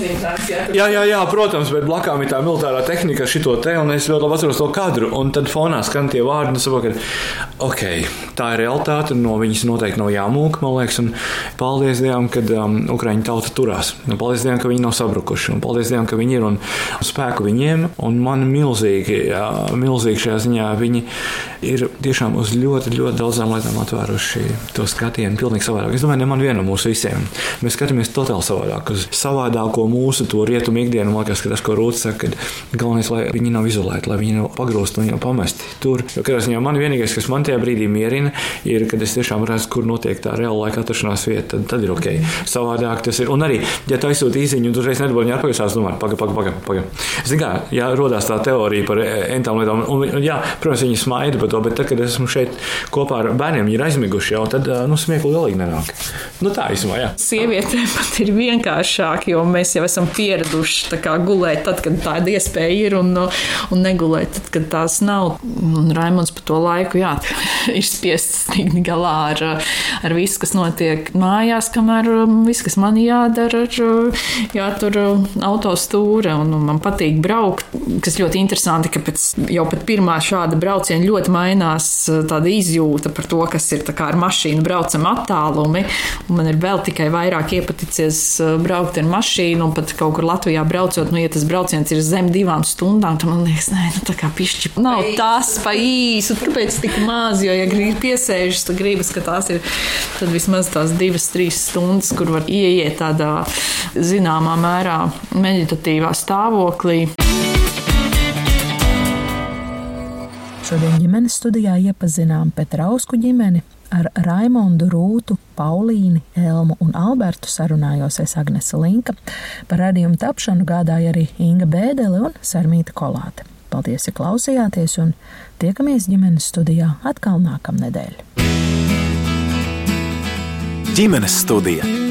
Jā, jā, jā, protams, bet blakām ir tā militārā tehnika šito te, un es ļoti labi atceros to kadru, un tad fonā skan tie vārdi, un saprotu, ka, ok, tā ir realitāte, un no viņas noteikti nav jāmūk, man liekas, un paldies Dievam, kad um, Ukraiņu tauta turās, un paldies Dievam, ka viņi nav sabrukuši, un paldies Dievam, ka viņi ir, un spēku viņiem, un man milzīgi, jā, milzīgi šajā ziņā viņi ir tiešām uz ļoti, ļoti daudzām lietām atvēruši to skatienu pilnīgi savādāk. Es domāju, ne man vienam mūsu visiem. Mēs skatāmies totāli savādāk uz savādāko mūsu to rietumu ikdienu. Man liekas, ka tas, ko Rūta saka, ka galvenais, lai viņi nav izolēti, lai viņi nav pagrūsti un jau pamesti tur. Jo, kad es viņā man vienīgais, kas man tajā brīdī mierina, ir, kad es tiešām redzu, kur notiek tā reāla laika atrašanās vieta, tad, tad ir ok. Savādāk tas ir. Un arī, ja tu aizsūti īziņu, un tu reiz nedabūji atpakaļ, domā, paga, paga, paga, paga. Zini kā, jā, rodās tā teorija par entām lietām, un, un jā, protams, viņi smaida par to, bet tad, kad esmu šeit kopā ar bērniem, viņi ir aizmiguši jau, tad, nu, smiekli galīgi nenāk. Nu, tā īsumā, jā. Sievietēm pat ir vienkāršāk, jo mēs jau esam pieraduši tā kā gulēt tad, kad tāda iespēja ir, un, un negulēt tad, kad tās nav. Un Raimonds pa to laiku, jā, ir spiests tikt galā ar, ar visu, kas notiek mājās, kamēr viss, kas man jādara, ir jātur autostūra, un man patīk braukt, kas ļoti interesanti interesanti, ka pēc, jau pat pirmā šāda brauciena ļoti mainās tāda izjūta par to, kas ir tā kā ar mašīnu braucam attālumi. Un man ir vēl tikai vairāk iepaticies braukt ar mašīnu, un pat kaut kur Latvijā braucot, nu, ja tas brauciens ir zem divām stundām, tad man liekas, nē, nu tā kā pišķi nav tas pa īsu, kāpēc tik maz, jo, ja gribi piesēžas, tad gribas, ka tās ir tad vismaz tās divas, trīs stundas, kur var ieiet tādā zināmā mērā meditatīvā stāvoklī. Šodien ģimenes studijā iepazinām Petrausku ģimeni. Ar Raimondu, Rūtu, Paulīni, Elmu un Albertu sarunājos es Agnese Linka. Par raidījumu tapšanu gādāja arī Inga Bēdele un Sarmīta Kolāte. Paldies, ja klausījāties, un tiekamies ģimenes studijā atkal nākamnedēļ. Ģimenes studija.